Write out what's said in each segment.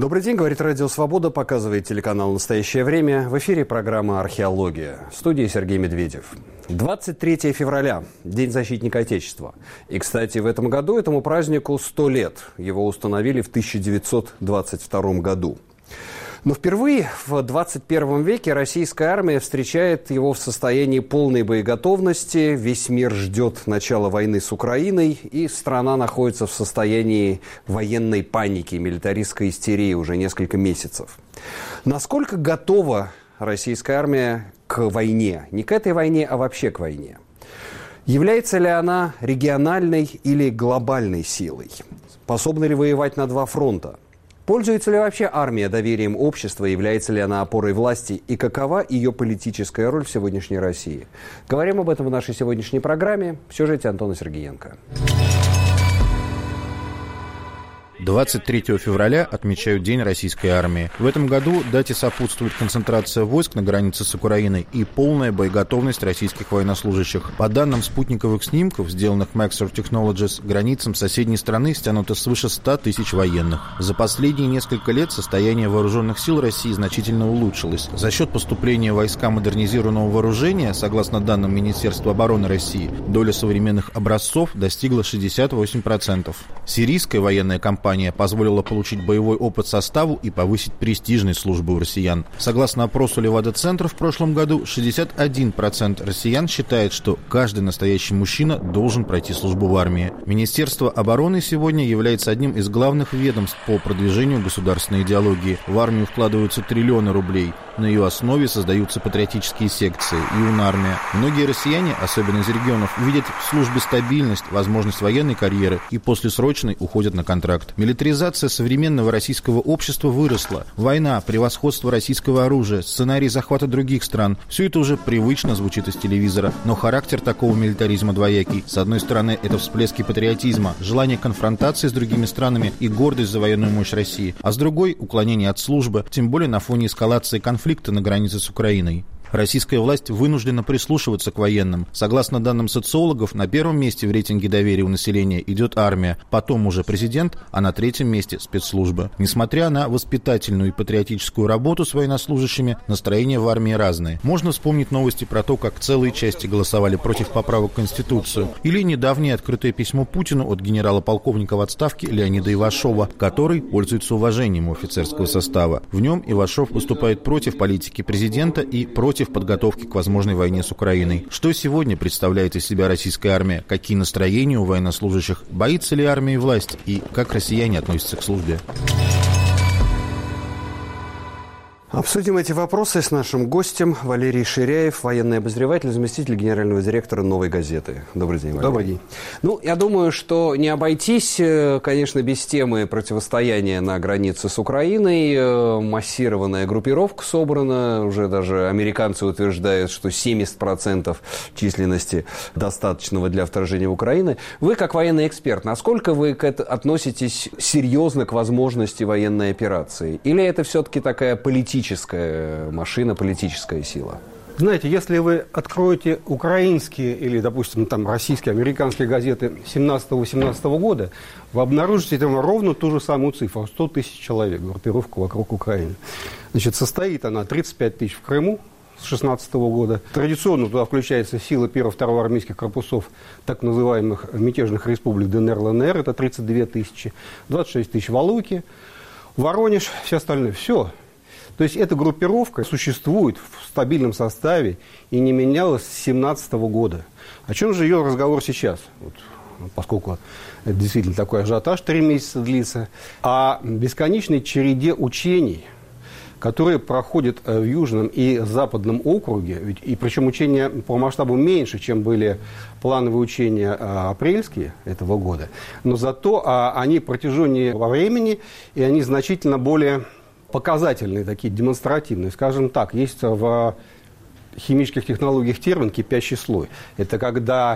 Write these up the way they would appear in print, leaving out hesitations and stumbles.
Добрый день, говорит Радио Свобода, показывает телеканал «Настоящее время». В эфире программа «Археология». В студии Сергей Медведев. 23 февраля – День защитника Отечества. И, кстати, в этом году этому празднику 100 лет. Его установили в 1922 году. Но впервые в 21 веке российская армия встречает его в состоянии полной боеготовности. Весь мир ждет начала войны с Украиной, и страна находится в состоянии военной паники, милитаристской истерии уже несколько месяцев. Насколько готова российская армия к войне? Не к этой войне, а вообще к войне. Является ли она региональной или глобальной силой? Способна ли воевать на два фронта? Пользуется ли вообще армия доверием общества, является ли она опорой власти и какова ее политическая роль в сегодняшней России? Говорим об этом в нашей сегодняшней программе в сюжете Антона Сергеенко. 23 февраля отмечают День российской армии. В этом году дате сопутствует концентрация войск на границе с Украиной и полная боеготовность российских военнослужащих. По данным спутниковых снимков, сделанных Maxar Technologies, границам соседней страны стянуто свыше 100 тысяч военных. За последние несколько лет состояние вооруженных сил России значительно улучшилось. За счет поступления войскам модернизированного вооружения, согласно данным Министерства обороны России, доля современных образцов достигла 68%. Сирийская военная кампания позволила получить боевой опыт составу и повысить престижность службы у россиян. Согласно опросу Левада-центра в прошлом году, 61% россиян считает, что каждый настоящий мужчина должен пройти службу в армии. Министерство обороны сегодня является одним из главных ведомств по продвижению государственной идеологии. В армию вкладываются триллионы рублей. На ее основе создаются патриотические секции, юнармия. Многие россияне, особенно из регионов, видят в службе стабильность, возможность военной карьеры и после срочной уходят на контракт. Милитаризация современного российского общества выросла. Война, превосходство российского оружия, сценарий захвата других стран – все это уже привычно звучит из телевизора. Но характер такого милитаризма двоякий. С одной стороны, это всплески патриотизма, желание конфронтации с другими странами и гордость за военную мощь России. А с другой – уклонение от службы, тем более на фоне эскалации конфликта на границе с Украиной. Российская власть вынуждена прислушиваться к военным. Согласно данным социологов, на первом месте в рейтинге доверия у населения идет армия, потом уже президент, а на третьем месте спецслужбы. Несмотря на воспитательную и патриотическую работу с военнослужащими, настроения в армии разные. Можно вспомнить новости про то, как целые части голосовали против поправок в Конституцию, или недавнее открытое письмо Путину от генерала-полковника в отставке Леонида Ивашова, который пользуется уважением у офицерского состава. В нем Ивашов выступает против политики президента и против подготовки к возможной войне с Украиной. Что сегодня представляет из себя российская армия? Какие настроения у военнослужащих? Боится ли армия и власть? И как россияне относятся к службе? Обсудим эти вопросы с нашим гостем Валерий Ширяев, военный обозреватель, заместитель генерального директора «Новой газеты». Добрый день, Валерий. Добрый день. Ну, я думаю, что не обойтись, конечно, без темы противостояния на границе с Украиной. Массированная группировка собрана. Уже даже американцы утверждают, что 70% численности достаточного для вторжения в Украину. Вы, как военный эксперт, насколько вы относитесь серьезно к возможности военной операции? Или это все-таки такая политическая машина, политическая сила? Знаете, если вы откроете украинские или, допустим, там российские, американские газеты 17-18 года, вы обнаружите там ровно ту же самую цифру – 100 тысяч человек, группировка вокруг Украины. Значит, состоит она 35 тысяч в Крыму с 16 года. Традиционно туда включается сила 1-2 армейских корпусов так называемых мятежных республик ДНР, ЛНР, это 32 тысячи, 26 тысяч в Алуке, Воронеж, все остальные, все. То есть эта группировка существует в стабильном составе и не менялась с 2017 года. О чем же ее разговор сейчас? Вот, поскольку это действительно такой ажиотаж 3 месяца длится. О бесконечной череде учений, которые проходят в Южном и Западном округе. И причем учения по масштабу меньше, чем были плановые учения апрельские этого года. Но зато они протяженнее во времени, и они значительно более показательные, такие демонстративные. Скажем так, есть в химических технологиях термин «кипящий слой». Это когда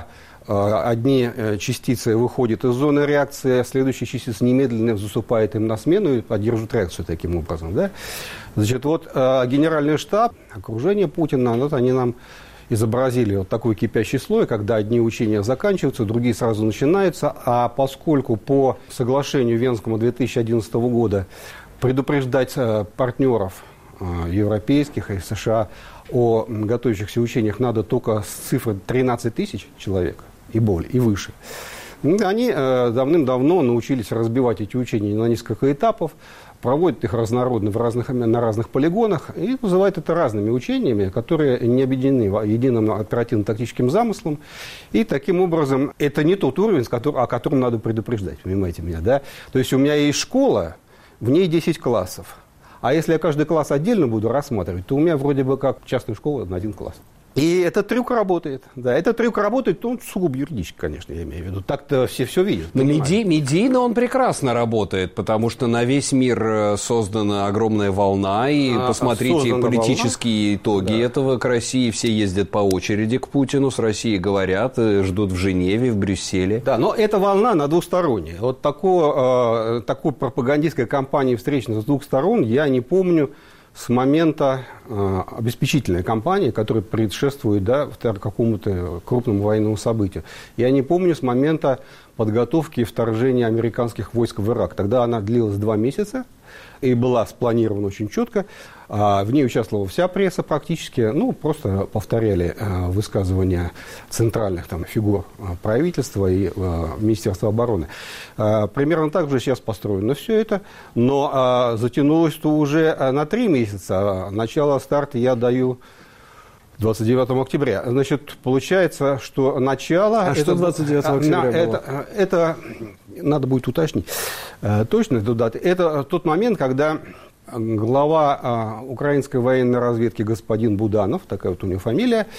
одни частицы выходят из зоны реакции, а следующие частицы немедленно заступают им на смену и поддерживают реакцию таким образом. Да? Значит, вот генеральный штаб, окружение Путина, вот они нам изобразили вот такой кипящий слой, когда одни учения заканчиваются, другие сразу начинаются, а поскольку по соглашению Венскому 2011 года предупреждать партнеров европейских и США о готовящихся учениях надо только с цифры 13 тысяч человек и более, и выше. Они давным-давно научились разбивать эти учения на несколько этапов, проводят их разнородно на разных полигонах и называют это разными учениями, которые не объединены единым оперативно-тактическим замыслом. И таким образом это не тот уровень, о котором надо предупреждать, понимаете меня, да? То есть у меня есть школа, в ней 10 классов. А если я каждый класс отдельно буду рассматривать, то у меня вроде бы как частная школа на один класс. И этот трюк работает. Да, этот трюк работает, он сугубо юридически, конечно, я имею в виду. Так-то все видят. Но медийно он прекрасно работает, потому что на весь мир создана огромная волна, и посмотрите политические итоги этого к России. Все ездят по очереди к Путину, с Россией говорят, ждут в Женеве, в Брюсселе. Да, но эта волна на двусторонняя. Вот такой пропагандистской кампании встречной с двух сторон я не помню с момента обеспечительной кампании, которая предшествует какому-то крупному военному событию. Я не помню с момента подготовки и вторжения американских войск в Ирак. Тогда она длилась 2 месяца и была спланирована очень четко. В ней участвовала вся пресса практически, просто повторяли высказывания центральных фигур правительства и Министерства обороны. Примерно так же сейчас построено все это, но затянулось-то уже на 3 месяца. Начало старта я даю 29 октября. Значит, получается, что начало... что 29 октября было? Это надо будет уточнить точно эту дату. Это тот момент, когда глава украинской военной разведки господин Буданов, такая вот у него фамилия,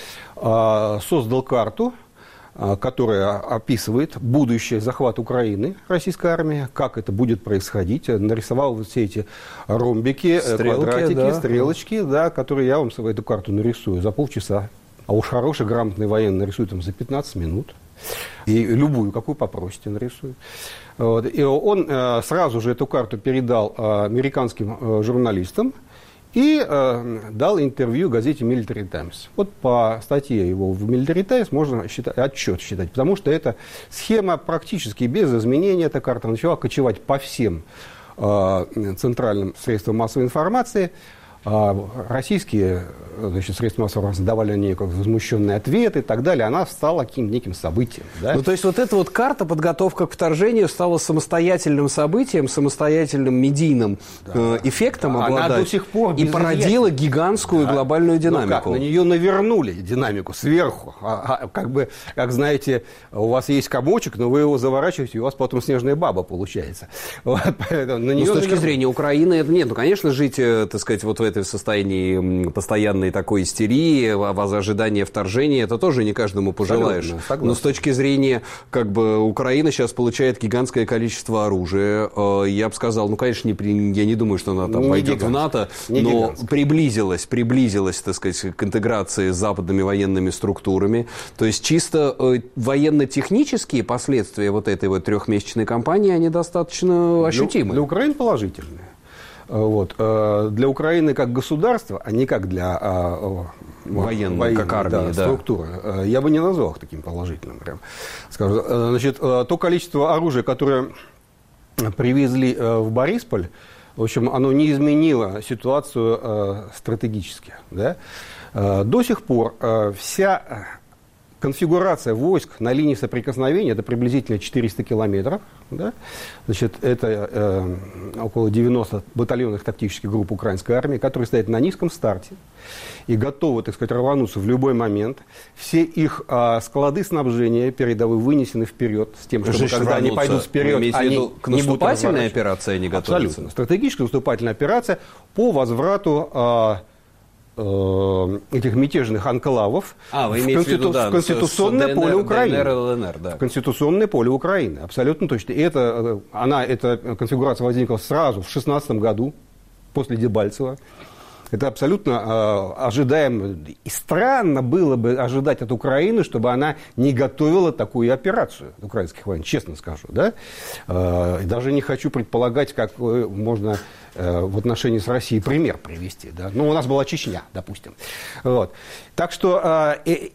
создал карту, которая описывает будущий захват Украины российской армии, как это будет происходить. Нарисовал вот все эти ромбики, квадратики, стрелочки, которые я вам эту карту нарисую за полчаса. А уж хороший, грамотный военный нарисует за 15 минут. И любую, какую попросите, нарисует. Вот. И он сразу же эту карту передал американским журналистам и дал интервью газете Military Times. Вот по статье его в Military Times можно отчет считать, потому что эта схема практически без изменений, эта карта начала кочевать по всем центральным средствам массовой информации. Российские средства массовой информации давали на нее возмущенные ответы и так далее. Она стала каким-то неким событием. Да? То есть вот эта вот карта, подготовка к вторжению, стала самостоятельным событием, самостоятельным медийным эффектом обладать. Она до сих пор и породила гигантскую глобальную динамику. На нее навернули динамику сверху. Как знаете, у вас есть комочек, но вы его заворачиваете, и у вас потом снежная баба получается. Вот, с точки зрения Украины, это нет. Конечно, жить, так сказать, вот в этой состоянии постоянной такой истерии, ожидания вторжения, это тоже не каждому пожелаешь. Но с точки зрения, Украина сейчас получает гигантское количество оружия. Я бы сказал, конечно, я не думаю, что она там пойдет в НАТО, но приблизилась, так сказать, к интеграции с западными военными структурами. То есть чисто военно-технические последствия вот этой вот 3-месячной кампании, они достаточно ощутимы. Для Украины положительные. Вот. Для Украины как государства, а не как для военной, как армии, структуры, я бы не назвал их таким положительным. Прям. Скажу. Значит, то количество оружия, которое привезли в Борисполь, в общем, оно не изменило ситуацию стратегически. Да? До сих пор вся конфигурация войск на линии соприкосновения, это приблизительно 400 километров. Да? Значит, это около 90 батальонных тактических групп украинской армии, которые стоят на низком старте и готовы, так сказать, рвануться в любой момент. Все их склады снабжения передовые вынесены вперед с тем, чтобы когда они пойдут вперед, они к наступательной операции не готовятся. Абсолютно. Стратегическая наступательная операция по возврату этих мятежных анклавов в конституционное поле Украины. ДНР, да. В конституционное поле Украины. Абсолютно точно. И эта конфигурация возникла сразу в 2016 году, после Дебальцева. Это абсолютно ожидаемо. И странно было бы ожидать от Украины, чтобы она не готовила такую операцию украинских войн, честно скажу. Да? И даже не хочу предполагать, как можно в отношении с Россией пример привести. Да? Ну, у нас была Чечня, допустим. Вот. Так что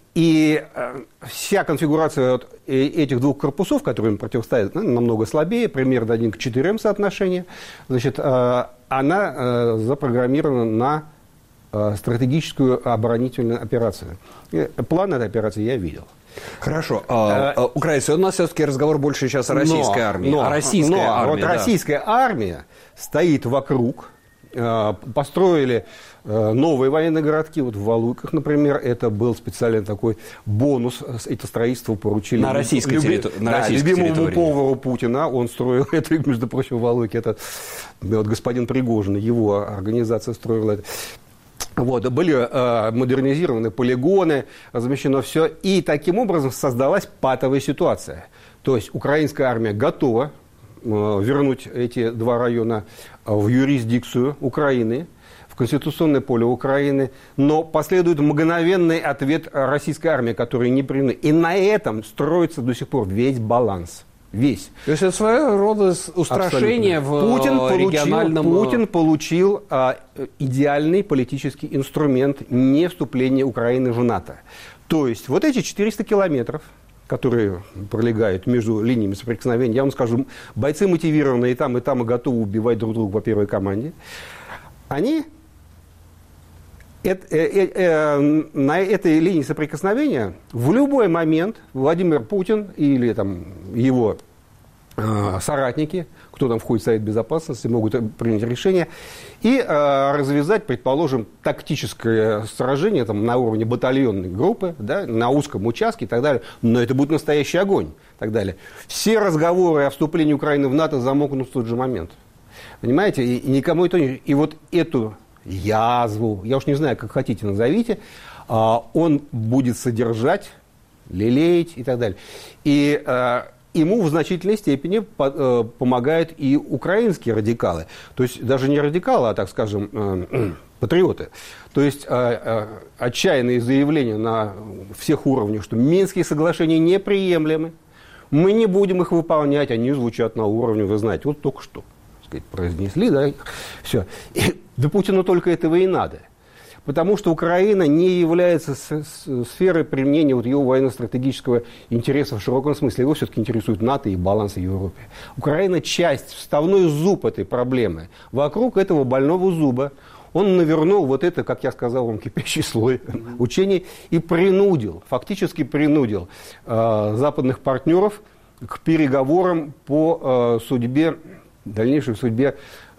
вся конфигурация этих двух корпусов, которые им противостоят, намного слабее, примерно 1 к 4 соотношение, значит, она запрограммирована на стратегическую оборонительную операцию. План этой операции я видел. Хорошо. Украинцы, у нас все-таки разговор больше сейчас о российской армии. Российская армия стоит вокруг, построили новые военные городки, вот в Валуйках, например, это был специальный такой бонус, это строительство поручили на российской территории. Любимому повару Путина, он строил это, между прочим, в Валуйке, это вот господин Пригожин, его организация строила это. Вот, были модернизированы полигоны, размещено все, и таким образом создалась патовая ситуация. То есть украинская армия готова вернуть эти два района в юрисдикцию Украины, в конституционное поле Украины, но последует мгновенный ответ российской армии, который не приняли. И на этом строится до сих пор весь баланс. Весь. То есть это своего рода устрашение региональном... Путин получил идеальный политический инструмент не вступления Украины в НАТО. То есть вот эти 400 километров, которые пролегают между линиями соприкосновения, я вам скажу, бойцы мотивированные и там, и готовы убивать друг друга по первой команде, они на этой линии соприкосновения в любой момент Владимир Путин или там, его соратники, кто там входит в Совет Безопасности, могут принять решение и развязать, предположим, тактическое сражение там, на уровне батальонной группы, да, на узком участке и так далее. Но это будет настоящий огонь и так далее. Все разговоры о вступлении Украины в НАТО замолкнут в тот же момент. Понимаете? И никому это не... И вот эту язву, я уж не знаю, как хотите назовите, он будет содержать, лелеять и так далее. И ему в значительной степени помогают и украинские радикалы. То есть даже не радикалы, а, так скажем, патриоты. То есть отчаянные заявления на всех уровнях, что Минские соглашения неприемлемы, мы не будем их выполнять, они звучат на уровне, вы знаете, вот только что произнесли, да, все. И до Путина только этого и надо. Потому что Украина не является сферой применения вот его военно-стратегического интереса в широком смысле. Его все-таки интересует НАТО и баланс в Европе. Украина часть, вставной зуб этой проблемы. Вокруг этого больного зуба он навернул вот это, как я сказал вам, кипящий слой учений и фактически принудил западных партнеров к переговорам по дальнейшей судьбе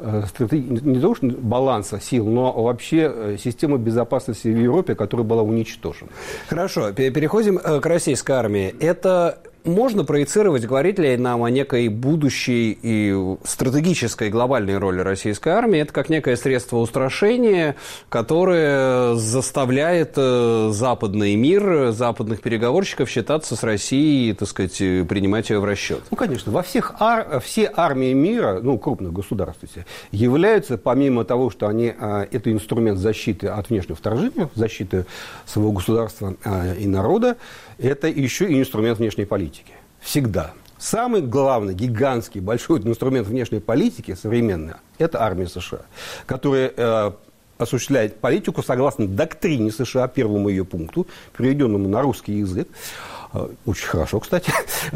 не того, что баланса сил, но вообще системы безопасности в Европе, которая была уничтожена. Хорошо, переходим к российской армии. Это можно проецировать, говорить ли нам о некой будущей и стратегической глобальной роли российской армии? Это как некое средство устрашения, которое заставляет западный мир, западных переговорщиков считаться с Россией, так сказать, принимать ее в расчет. Ну, конечно, все армии мира, крупных государств, являются, помимо того, что они это инструмент защиты от внешнего вторжения, защиты своего государства и народа, это еще и инструмент внешней политики. Всегда. Самый главный, гигантский, большой инструмент внешней политики современный – это армия США, которая осуществляет политику согласно доктрине США, первому ее пункту, переведенному на русский язык, очень хорошо, кстати,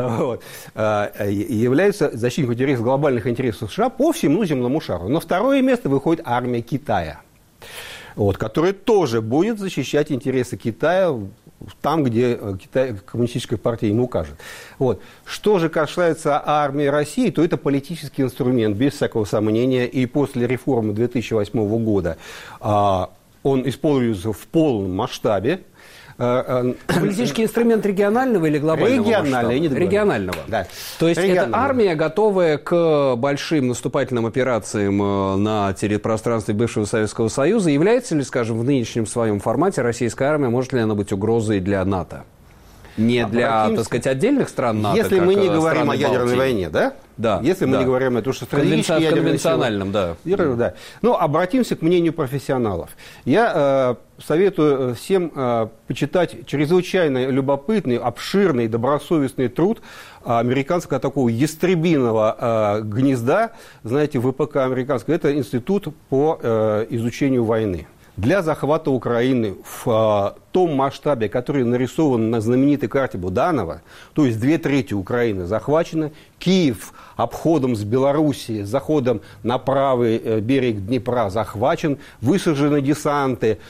является защитником глобальных интересов США по всему земному шару. На второе место выходит армия Китая, которая тоже будет защищать интересы Китая там, где коммунистическая партия ему укажет. Что же касается армии России, то это политический инструмент, без всякого сомнения. И после реформы 2008 года он используется в полном масштабе. Политический инструмент регионального или глобального масштаба? Регионального. Да. То есть это армия, готовая к большим наступательным операциям на пространстве бывшего Советского Союза. Является ли, скажем, в нынешнем своем формате российская армия, может ли она быть угрозой для НАТО? Не для, так сказать, отдельных стран НАТО, если мы не говорим о ядерной войне, да? Да, если мы да. не говорим о том, что стратегически в конвенциональном, да. Да. Но обратимся к мнению профессионалов. Я советую всем почитать чрезвычайно любопытный, обширный, добросовестный труд американского такого ястребиного гнезда, знаете, ВПК американского. Это институт по изучению войны. Для захвата Украины в том масштабе, который нарисован на знаменитой карте Буданова, то есть 2/3 Украины захвачено, Киев обходом с Белоруссии, заходом на правый берег Днепра захвачен, высажены десанты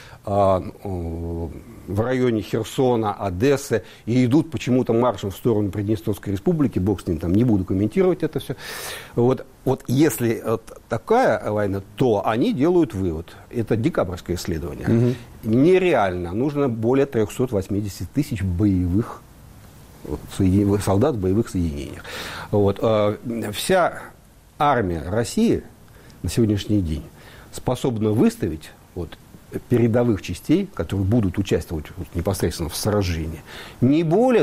в районе Херсона, Одессы, и идут почему-то маршем в сторону Приднестровской республики, бог с ним, там не буду комментировать это все. Вот если такая война, то они делают вывод. Это декабрьское исследование. Нереально. Нужно более 380 тысяч боевых солдат в боевых соединениях. Вот. Вся армия России на сегодняшний день способна выставить передовых частей, которые будут участвовать непосредственно в сражении, не более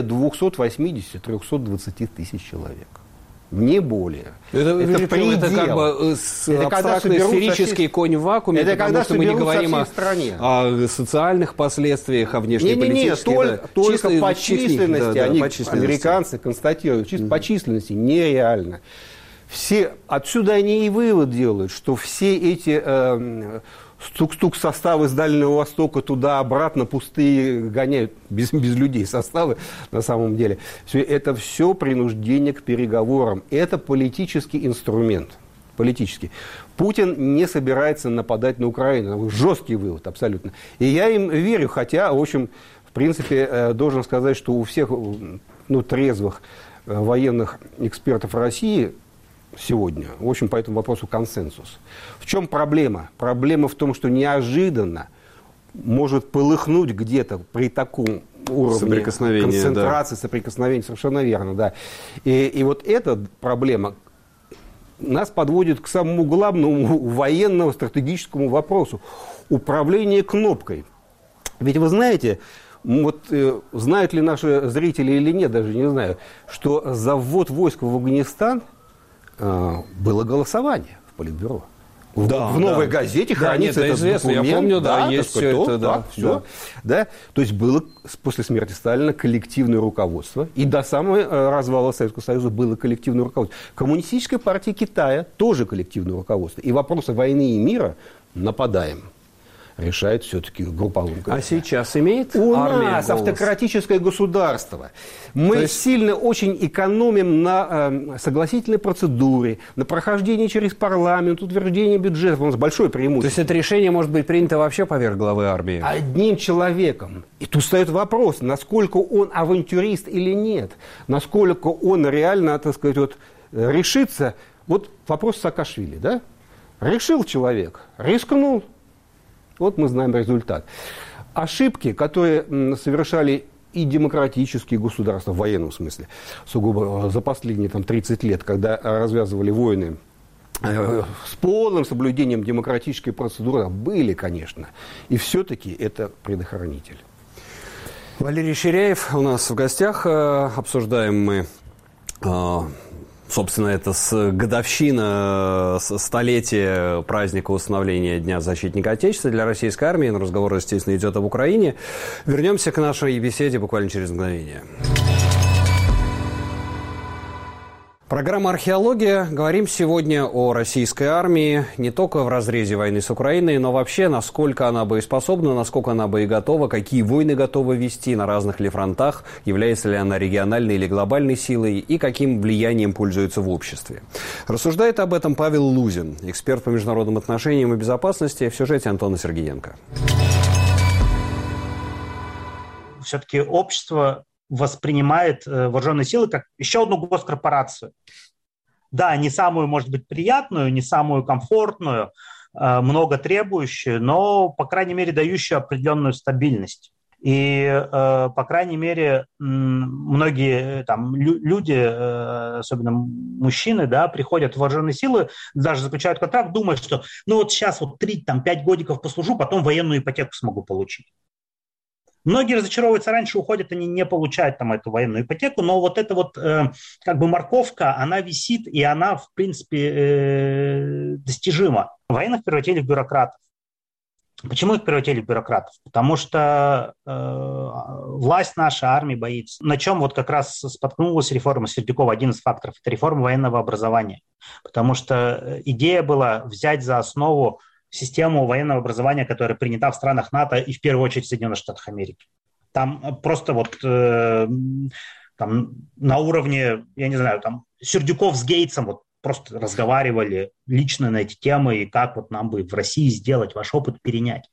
280-320 тысяч человек. Не более. Это предел. Это как бы абстрактный сферический конь в вакууме, это потому когда что мы не говорим о социальных последствиях, о внешнеполитических. Только по численности американцы констатируют. Чисто по численности нереально. Отсюда они и вывод делают, что все эти стук-стук составы с Дальнего Востока туда-обратно пустые гоняют, без людей составы на самом деле. Это все принуждение к переговорам. Это политический инструмент. Политический. Путин не собирается нападать на Украину. Жесткий вывод, абсолютно. И я им верю, хотя, в общем, в принципе, должен сказать, что у всех трезвых военных экспертов России сегодня, в общем, по этому вопросу консенсус. В чем проблема? Проблема в том, что неожиданно может полыхнуть где-то при таком уровне концентрации, соприкосновения, совершенно верно, да. И вот эта проблема нас подводит к самому главному военному стратегическому вопросу – управление кнопкой. Ведь вы знаете, знают ли наши зрители или нет, даже не знаю, что за ввод войск в Афганистан было голосование в Политбюро. В «Новой газете» хранится этот известно, документ. Я помню, есть все это. Да. То есть было после смерти Сталина коллективное руководство. И до самого развала Советского Союза было коллективное руководство. Коммунистическая партия Китая тоже коллективное руководство. И вопросы войны и мира нападаем решает все-таки групповым комитетом. А сейчас имеет у армия нас голос? Автократическое государство. Мы сильно очень экономим на согласительной процедуре, на прохождении через парламент, утверждении бюджета. У нас большое преимущество. То есть это решение может быть принято вообще поверх главы армии? Одним человеком. И тут встает вопрос, насколько он авантюрист или нет. Насколько он реально, так сказать, решится. Вот вопрос Саакашвили, да? Решил человек, рискнул. Вот мы знаем результат. Ошибки, которые совершали и демократические государства, в военном смысле, сугубо за последние 30 лет, когда развязывали войны с полным соблюдением демократической процедуры, были, конечно. И все-таки это предохранитель. Валерий Ширяев у нас в гостях. Обсуждаем мы... Собственно, это годовщина столетия праздника установления Дня защитника Отечества для российской армии. Но разговор, естественно, идет об Украине. Вернемся к нашей беседе буквально через мгновение. Программа «Археология». Говорим сегодня о российской армии не только в разрезе войны с Украиной, но вообще, насколько она боеспособна, насколько она боеготова, какие войны готова вести, на разных ли фронтах, является ли она региональной или глобальной силой и каким влиянием пользуется в обществе. Рассуждает об этом Павел Лузин, эксперт по международным отношениям и безопасности, в сюжете Антона Сергеенко. Все-таки общество воспринимает вооруженные силы как еще одну госкорпорацию. Да, не самую, может быть, приятную, не самую комфортную, много требующую, но, по крайней мере, дающую определенную стабильность. И, по крайней мере, многие люди, особенно мужчины, приходят в вооруженные силы, даже заключают контракт, думая, что сейчас 3-5 годиков послужу, потом военную ипотеку смогу получить. Многие разочаровываются раньше, уходят, они не получают там эту военную ипотеку, но вот эта вот как бы морковка, она висит, и она, в принципе, достижима. Военных превратили в бюрократов. Почему их превратили в бюрократов? Потому что власть наша, армия боится. На чем вот как раз споткнулась реформа Сердюкова, один из факторов, это реформа военного образования. Потому что идея была взять за основу систему военного образования, которая принята в странах НАТО и в первую очередь в Соединенных Штатах Америки. Там просто вот там, на уровне, я не знаю, там Сердюков с Гейтсом вот просто разговаривали лично на эти темы, и как вот нам бы в России сделать, ваш опыт перенять.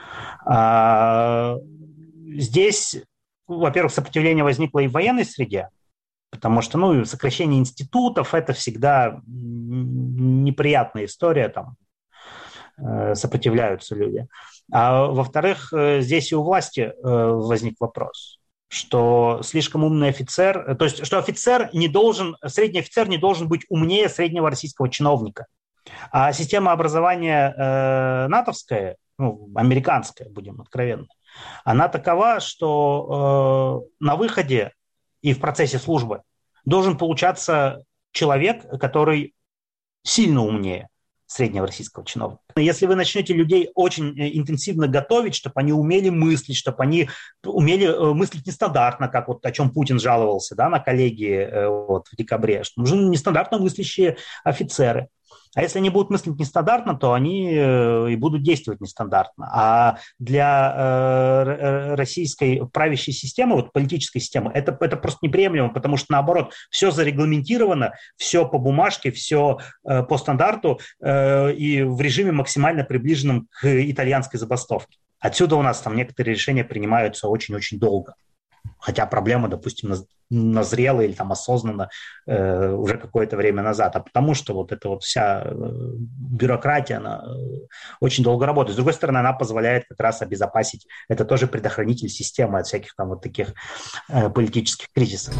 Здесь, во-первых, сопротивление возникло и в военной среде, потому что, сокращение институтов – это всегда неприятная история, там сопротивляются люди. А во-вторых, здесь и у власти возник вопрос, что слишком умный офицер, то есть, что средний офицер не должен быть умнее среднего российского чиновника. А система образования натовская, американская, будем откровенны, она такова, что на выходе и в процессе службы должен получаться человек, который сильно умнее среднего российского чиновника. Если вы начнете людей очень интенсивно готовить, чтобы они умели мыслить, чтобы они умели мыслить нестандартно, как вот о чем Путин жаловался, да, на коллегии в декабре, что нужны нестандартно мыслящие офицеры. А если они будут мыслить нестандартно, то они и будут действовать нестандартно. А для российской правящей системы, вот политической системы, это просто неприемлемо, потому что, наоборот, все зарегламентировано, все по бумажке, все по стандарту и в режиме максимально приближенном к итальянской забастовке. Отсюда у нас там некоторые решения принимаются очень-очень долго. Хотя проблема, допустим, назрела или там осознанно уже какое-то время назад, а потому что вот эта вот вся бюрократия, она очень долго работает. С другой стороны, она позволяет как раз обезопасить, это тоже предохранитель системы от всяких там вот таких политических кризисов.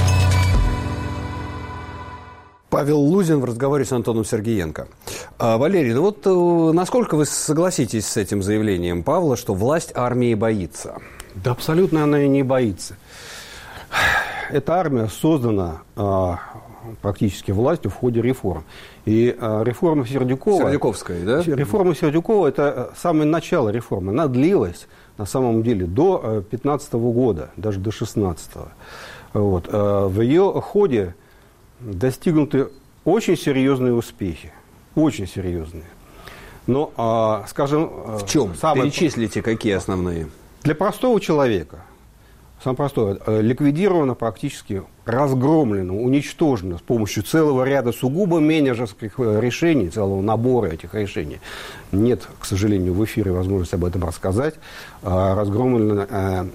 Павел Лузин в разговоре с Антоном Сергеенко. Валерий, насколько вы согласитесь с этим заявлением Павла, что власть армии боится? Да абсолютно она и не боится. Эта армия создана практически властью в ходе реформ. И реформа Сердюкова... Сердюковская, да? Реформа Сердюкова – это самое начало реформы. Она длилась, на самом деле, до 2015 года, даже до 2016. Вот. В ее ходе достигнуты очень серьезные успехи. Очень серьезные. Но, скажем... В чем? Перечислите, какие основные? Для простого человека, самое простое, ликвидировано практически, разгромлено, уничтожено с помощью целого ряда сугубо менеджерских решений, целого набора этих решений. Нет, к сожалению, в эфире возможности об этом рассказать. Разгромлена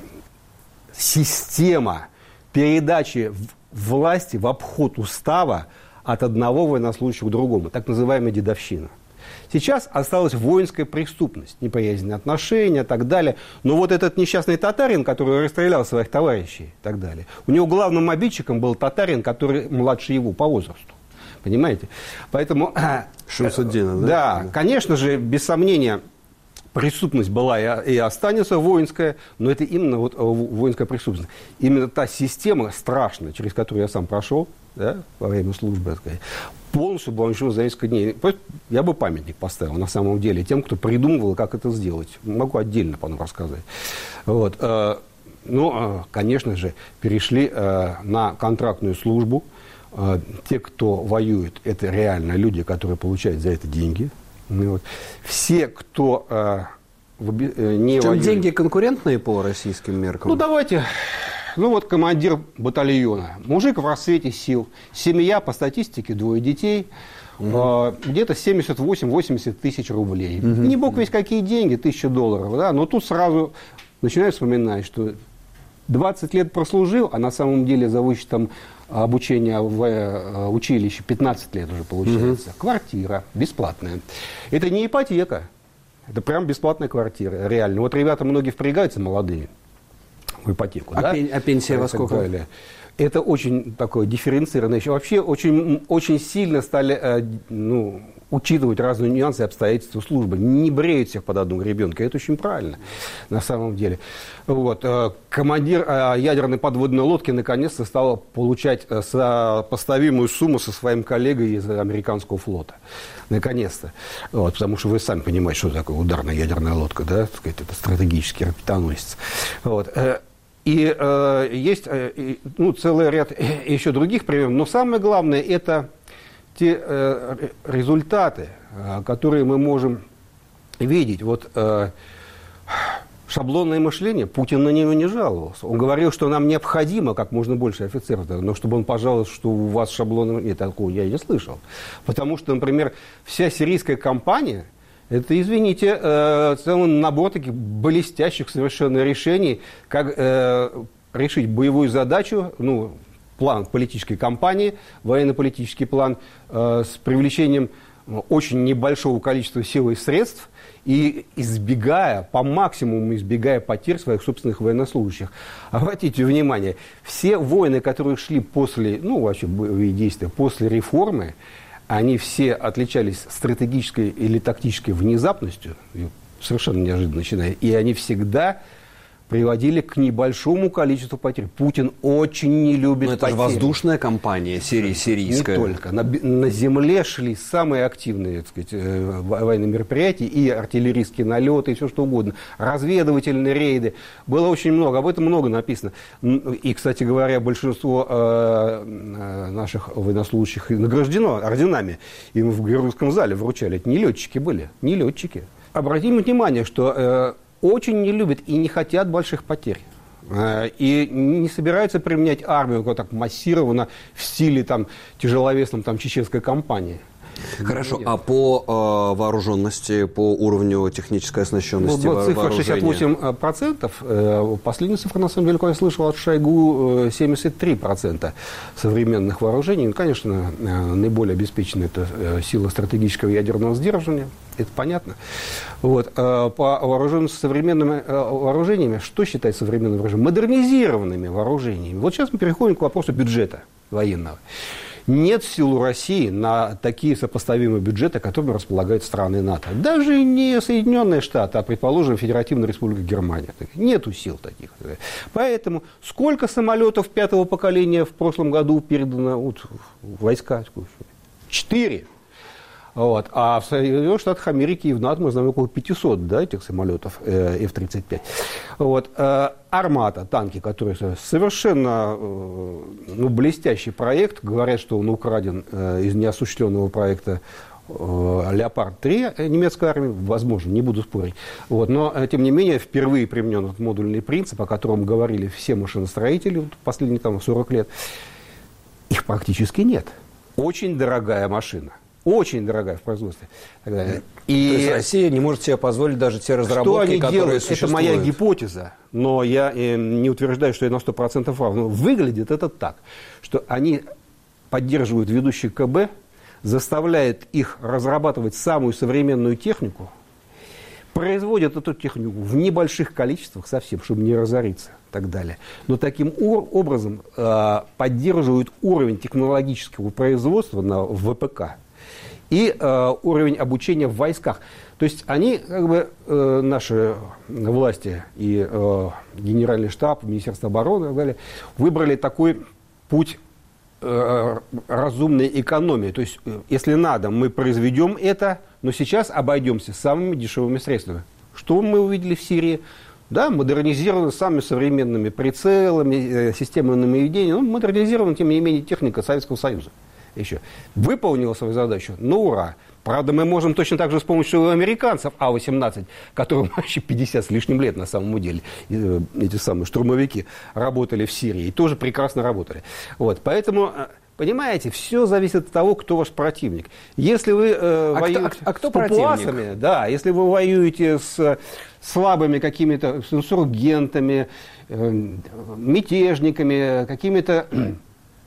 система передачи власти в обход устава от одного военнослужащего к другому, так называемая дедовщина. Сейчас осталась воинская преступность, неприязненные отношения и так далее. Но вот этот несчастный татарин, который расстрелял своих товарищей и так далее, у него главным обидчиком был татарин, который младше его по возрасту. Понимаете? Поэтому... Шамсуддина, да? Да, конечно же, без сомнения, преступность была и останется воинская, но это именно вот воинская преступность. Именно та система страшная, через которую я сам прошел, да, во время службы, так сказать, полностью была уничтожена за несколько дней. Я бы памятник поставил, на самом деле, тем, кто придумывал, как это сделать. Могу отдельно потом рассказать. Вот. Конечно же, перешли на контрактную службу. Те, кто воюет, это реально люди, которые получают за это деньги. Вот. Все, кто не воюет... Деньги конкурентные по российским меркам? Давайте... командир батальона. Мужик в расцвете сил. Семья, по статистике, 2 детей. Где-то 78-80 тысяч рублей. Не бог весь какие деньги, $1000. Да? Но тут сразу начинаю вспоминать, что 20 лет прослужил, а на самом деле за вычетом обучения в училище 15 лет уже получается. Квартира бесплатная. Это не ипотека. Это прям бесплатная квартира. Реально. Вот ребята многие впрягаются, молодые. в ипотеку. А пенсия во сколько? Далее. Это очень такое дифференцированное. Еще вообще очень сильно стали учитывать разные нюансы и обстоятельства службы. Не бреют всех под одну гребенку. Это очень правильно на самом деле. Вот. Командир ядерной подводной лодки наконец-то стал получать сопоставимую сумму со своим коллегой из американского флота. Наконец-то. Вот. Потому что вы сами понимаете, что такое ударная ядерная лодка. Да? Это стратегический ракетоносец. Вот. И есть целый ряд еще других примеров. Но самое главное – это те результаты, которые мы можем видеть. Вот шаблонное мышление, Путин на него не жаловался. Он говорил, что нам необходимо как можно больше офицеров, но чтобы он пожаловался, что у вас шаблонное... Нет, такого я не слышал. Потому что, например, вся сирийская кампания... Это, извините, целый набор таких блестящих совершенно решений, как решить боевую задачу, план политической кампании, военно-политический план с привлечением очень небольшого количества сил и средств и по максимуму избегая потерь своих собственных военнослужащих. Обратите внимание, все войны, которые шли после, вообще боевые действия, после реформы, они все отличались стратегической или тактической внезапностью, совершенно неожиданно начиная, и они всегда приводили к небольшому количеству потерь. Путин очень не любит потерь. Это же воздушная кампания сирийская. Не только. На земле шли самые активные, так сказать, военные мероприятия, и артиллерийские налеты, и все что угодно. Разведывательные рейды. Было очень много. Об этом много написано. И, кстати говоря, большинство наших военнослужащих награждено орденами. Им в Георгиевском зале вручали. Это не летчики были. Не летчики. Обратим внимание, что... очень не любят и не хотят больших потерь. И не собираются применять армию вот так массированно в стиле тяжеловесном чеченской кампании. Хорошо, а по вооруженности, по уровню технической оснащенности вооружения? Цифра 68%. Последняя цифра, на самом деле, как я слышал от Шойгу, 73% современных вооружений. Конечно, наиболее обеспечена это сила стратегического ядерного сдерживания. Это понятно. Вот. По вооруженности современными вооружениями, что считать современным вооружением? Модернизированными вооружениями. Вот сейчас мы переходим к вопросу бюджета военного. Нет сил у России на такие сопоставимые бюджеты, которыми располагают страны НАТО. Даже не Соединенные Штаты, а, предположим, Федеративная Республика Германия. Нету сил таких. Поэтому сколько самолетов 5-го поколения в прошлом году передано в войска? 4. Вот. А в Соединенных Штатах Америки и в НАТО мы знаем около 500 этих самолетов F-35. Вот. Армата, танки, которые совершенно блестящий проект. Говорят, что он украден из неосуществленного проекта «Леопард-3» немецкой армии. Возможно, не буду спорить. Вот. Но, тем не менее, впервые применен этот модульный принцип, о котором говорили все машиностроители последние 40 лет. Их практически нет. Очень дорогая машина. Очень дорогая в производстве. То есть Россия не может себе позволить даже те разработки, которые существуют. Это моя гипотеза, но я не утверждаю, что я на 100% прав. Но выглядит это так, что они поддерживают ведущих КБ, заставляют их разрабатывать самую современную технику, производят эту технику в небольших количествах совсем, чтобы не разориться и так далее. Но таким образом поддерживают уровень технологического производства в ВПК и уровень обучения в войсках. То есть они, наши власти и Генеральный штаб, Министерство обороны и так далее, выбрали такой путь разумной экономии. То есть, если надо, мы произведем это, но сейчас обойдемся самыми дешевыми средствами. Что мы увидели в Сирии? Да, модернизированы самыми современными прицелами, системами наведения, модернизирована, тем не менее, техника Советского Союза. Еще. Выполнила свою задачу, ура. Правда, мы можем точно так же с помощью американцев А-18, которым вообще 50 с лишним лет на самом деле, эти самые штурмовики работали в Сирии и тоже прекрасно работали. Вот. Поэтому, понимаете, все зависит от того, кто ваш противник. Если вы воюете с папуасами, да, если вы воюете с слабыми какими-то инсургентами, мятежниками, какими-то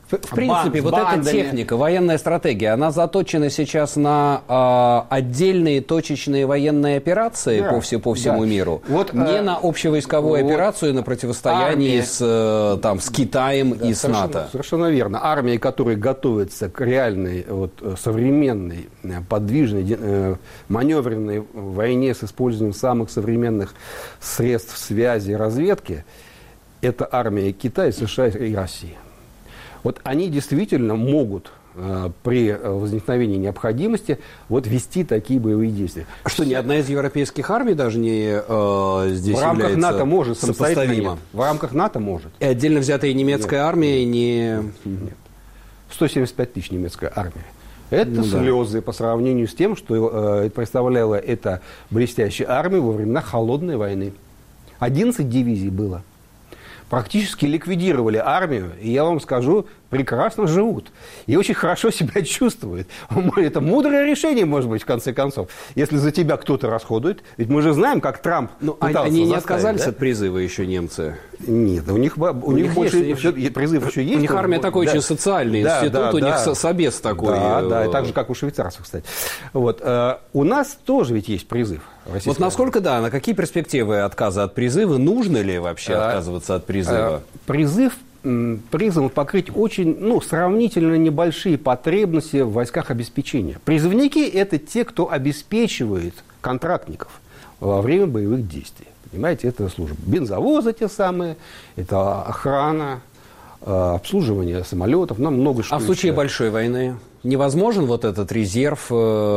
В принципе, вот эта техника, военная стратегия, она заточена сейчас на отдельные точечные военные операции по всему миру, не на общевойсковую операцию, на противостояние с Китаем и с НАТО. Совершенно верно. Армии, которые готовятся к реальной, современной, подвижной, маневренной войне с использованием самых современных средств связи и разведки, это армия Китая, США и России. Вот они действительно могут при возникновении необходимости вести такие боевые действия. А что, ни одна из европейских армий даже не здесь в рамках является НАТО может сопоставима? В рамках НАТО может. И отдельно взятая немецкая армия не... Нет. 175 тысяч немецкая армия. Это слезы по сравнению с тем, что представляла эта блестящая армия во времена Холодной войны. 11 дивизий было. Практически ликвидировали армию, и я вам скажу, прекрасно живут. И очень хорошо себя чувствуют. Это мудрое решение, может быть, в конце концов. Если за тебя кто-то расходует, ведь мы же знаем, как Трамп пытался они не отказались от призыва еще, немцы? Нет, у них больше призыв еще есть. У них армия такой очень социальный институт, у них собес такой. Да, так же, как у швейцарцев, кстати. У нас тоже ведь есть призыв. Насколько, на какие перспективы отказа от призыва? Нужно ли вообще отказываться от призыва? Призыв призван покрыть очень, сравнительно небольшие потребности в войсках обеспечения. Призывники – это те, кто обеспечивает контрактников во время боевых действий. Понимаете, это служба. Бензовозы те самые, это охрана, обслуживание самолетов, много что. А в случае большой войны невозможен этот резерв?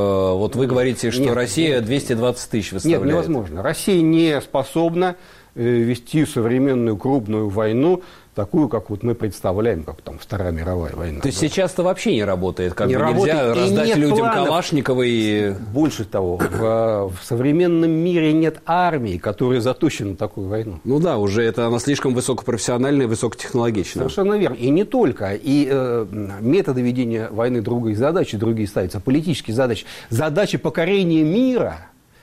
Вы говорите, что Россия 220 тысяч выставляет. Нет, невозможно. Россия не способна вести современную крупную войну, такую, как мы представляем, как Вторая мировая война. То есть сейчас-то вообще не работает? Нельзя раздать людям Калашникова и... Больше того, в современном мире нет армии, которая заточена на такую войну. Уже она слишком высокопрофессиональная, высокотехнологичная. Совершенно верно. И не только. И методы ведения войны другие задачи, другие ставятся. Политические задачи. Задачи покорения мира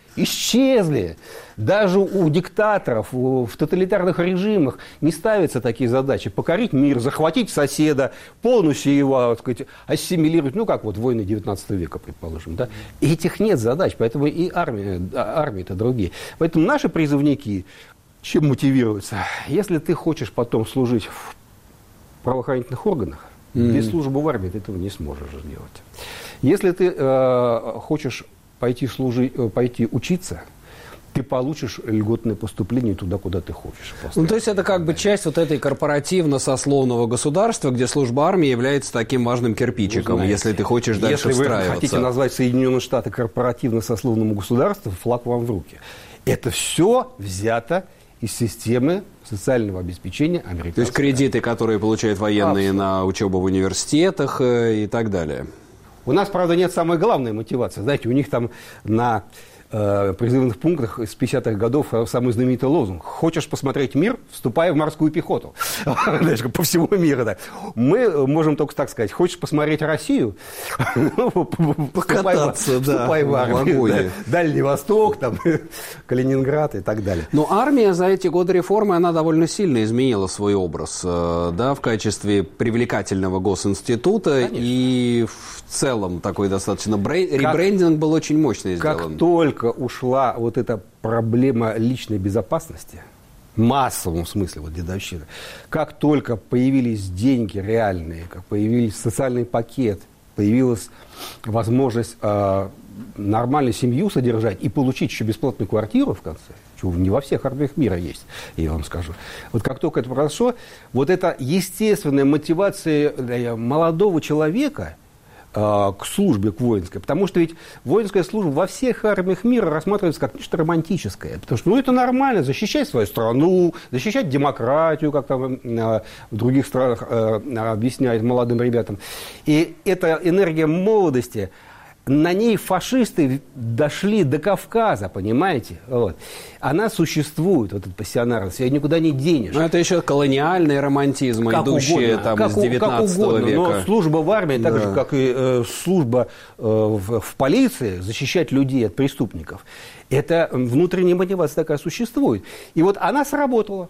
исчезли. Даже у диктаторов, в тоталитарных режимах не ставятся такие задачи. Покорить мир, захватить соседа, полностью его, ассимилировать. Как войны 19 века, предположим. Да? Этих нет задач, поэтому и армии-то другие. Поэтому наши призывники чем мотивируются? Если ты хочешь потом служить в правоохранительных органах, без службы в армии ты этого не сможешь сделать. Если ты хочешь пойти учиться, ты получишь льготное поступление туда, куда ты хочешь. То есть это часть этой корпоративно-сословного государства, где служба армии является таким важным кирпичиком, если ты хочешь дальше встраиваться. Если вы хотите назвать Соединенные Штаты корпоративно-сословным государством, флаг вам в руки. Это все взято из системы социального обеспечения американцев. То есть кредиты, которые получают военные на учебу в университетах и так далее. У нас, правда, нет самой главной мотивации. Знаете, у них там на призывных пунктах с 50-х годов самый знаменитый лозунг: «Хочешь посмотреть мир? Вступай в морскую пихоту». По всему миру. Да. Мы можем только так сказать: хочешь посмотреть Россию? Покататься, вступай в армию. Дальний Восток, Калининград и так далее. Но армия за эти годы реформы, она довольно сильно изменила свой образ, в качестве привлекательного госинститута. Конечно. И в целом такой достаточно ребрендинг был очень мощный сделан. Как только ушла эта проблема личной безопасности, в массовом смысле, дедовщина, как только появились деньги реальные, как появился социальный пакет, появилась возможность нормальную семью содержать и получить еще бесплатную квартиру в конце, что не во всех армиях мира есть, я вам скажу. Как только это произошло, это естественная мотивация молодого человека к службе, к воинской. Потому что ведь воинская служба во всех армиях мира рассматривается как нечто романтическое. Потому что это нормально, защищать свою страну, защищать демократию, как там в других странах объясняют молодым ребятам. И эта энергия молодости, на ней фашисты дошли до Кавказа, понимаете? Она существует, эта пассионарность, ее никуда не денешь. Но это еще колониальный романтизм, идущий из 19 века. Но служба в армии, так же, как и служба в полиции, защищать людей от преступников, это внутренняя мотивация такая существует. И она сработала.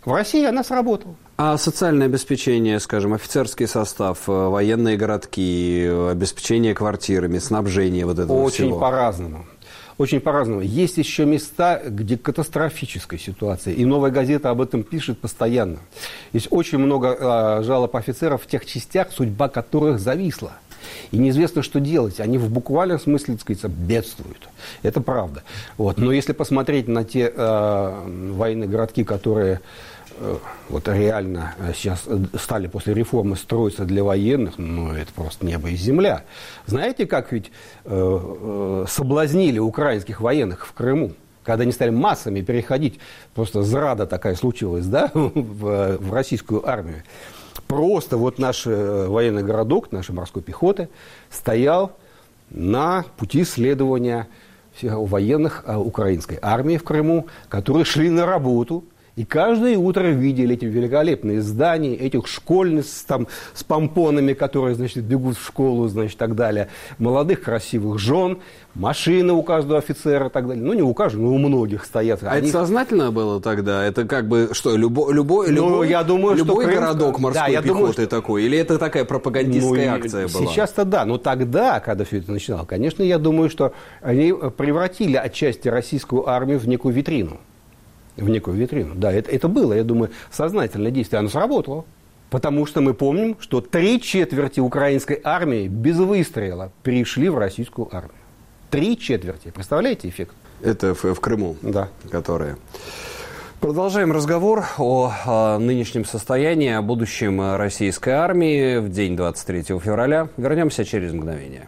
В России она сработала. А социальное обеспечение, скажем, офицерский состав, военные городки, обеспечение квартирами, снабжение вот этого всего? Очень по-разному. Очень по-разному. Есть еще места, где катастрофическая ситуация. И «Новая газета» об этом пишет постоянно. Есть очень много жалоб офицеров в тех частях, судьба которых зависла. И неизвестно, что делать. Они в буквальном смысле, так сказать, бедствуют. Это правда. Вот. Но если посмотреть на те военные городки, которые вот реально сейчас стали после реформы строиться для военных, ну, это просто небо и земля. Знаете, как ведь соблазнили украинских военных в Крыму, когда они стали массами переходить, просто зрада такая случилась, да, в российскую армию. Просто вот наш военный городок, нашей морской пехоты стоял на пути следования всех военных украинской армии в Крыму, которые шли на работу. И каждое утро видели эти великолепные здания, этих школьниц там, с помпонами, которые, значит, бегут в школу, значит, так далее. Молодых красивых жен, машины у каждого офицера и так далее. Ну, не у каждого, но у многих стоят. А это сознательно было тогда? Это как бы, что, любой я думаю, любой что городок морской пехоты такой? Или это такая пропагандистская акция была? Сейчас-то да, но тогда, когда все это начиналось, конечно, я думаю, что они превратили отчасти российскую армию в некую витрину. В некую витрину. Да, это было, я думаю, сознательное действие. Оно сработало. Потому что мы помним, что 3/4 украинской армии без выстрела перешли в российскую армию. 3/4. Представляете эффект? Это в Крыму? Да. Которые... Продолжаем разговор о нынешнем состоянии, о будущем российской армии в день 23 февраля. Вернемся через мгновение.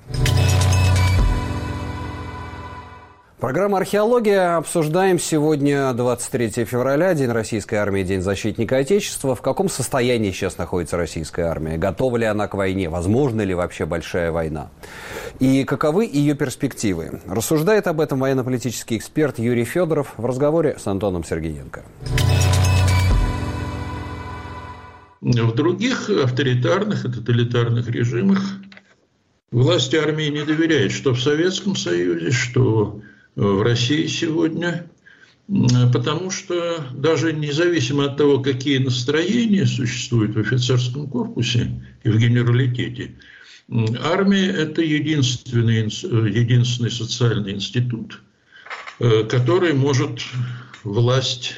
Программа «Археология». Обсуждаем сегодня 23 февраля, День российской армии, День защитника Отечества. В каком состоянии сейчас находится российская армия? Готова ли она к войне? Возможна ли вообще большая война? И каковы ее перспективы? Рассуждает об этом военно-политический эксперт Юрий Федоров в разговоре с Антоном Сергеенко. В других авторитарных и тоталитарных режимах власть армии не доверяет, что в Советском Союзе, что в России сегодня, потому что даже независимо от того, какие настроения существуют в офицерском корпусе и в генералитете, армия – это единственный социальный институт, который может власть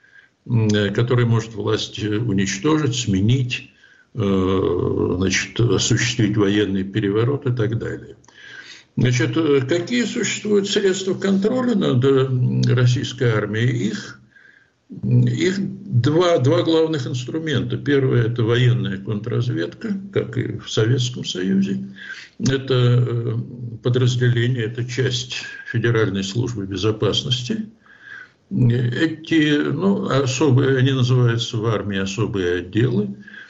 уничтожить, сменить, значит, осуществить военный переворот и так далее. Значит, какие существуют средства контроля над российской армией? Их два главных инструмента. Первое – это военная контрразведка, как и в Советском Союзе. Это подразделение, это часть Федеральной службы безопасности. Эти, особые, они называются в армии особые отделы.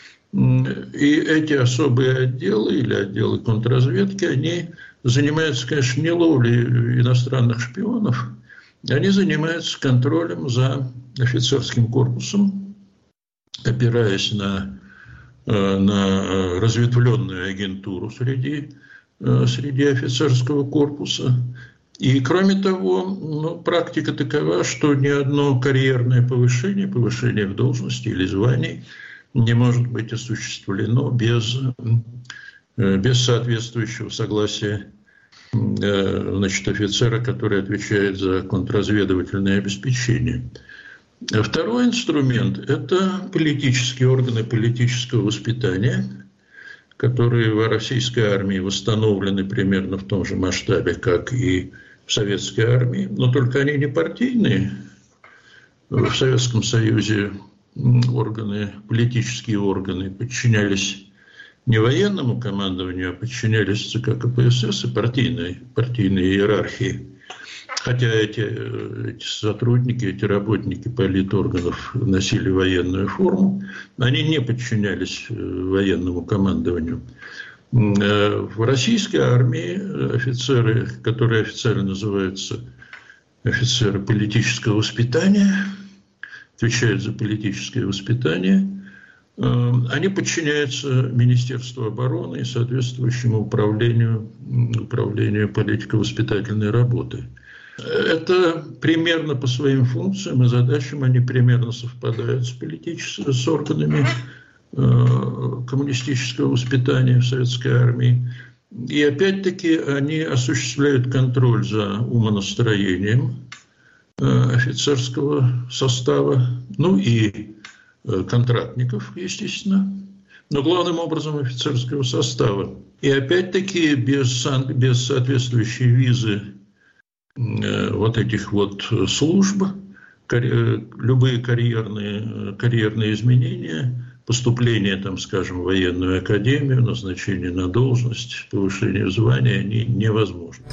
И эти особые отделы или отделы контрразведки, они занимаются, конечно, не ловлей иностранных шпионов, они занимаются контролем за офицерским корпусом, опираясь на разветвленную агентуру среди офицерского корпуса. И, кроме того, практика такова, что ни одно карьерное повышение в должности или звании не может быть осуществлено без соответствующего согласия, значит, офицера, который отвечает за контрразведывательное обеспечение. Второй инструмент – это политические органы политического воспитания, которые в российской армии восстановлены примерно в том же масштабе, как и в советской армии, но только они не партийные. В Советском Союзе политические органы подчинялись не военному командованию, а подчинялись ЦК КПСС и партийной иерархии. Хотя эти сотрудники, эти работники политорганов носили военную форму, они не подчинялись военному командованию. В российской армии офицеры, которые официально называются офицеры политического воспитания, отвечают за политическое воспитание, они подчиняются Министерству обороны и соответствующему управлению политико-воспитательной работы. Это примерно по своим функциям и задачам они примерно совпадают с органами коммунистического воспитания в советской армии. И опять-таки они осуществляют контроль за умонастроением офицерского состава, ну и контрактников, естественно, но главным образом офицерского состава. И опять-таки без соответствующей визы вот этих вот служб, любые карьерные изменения, поступление, там, скажем, в военную академию, назначение на должность, повышение в звании, они невозможны.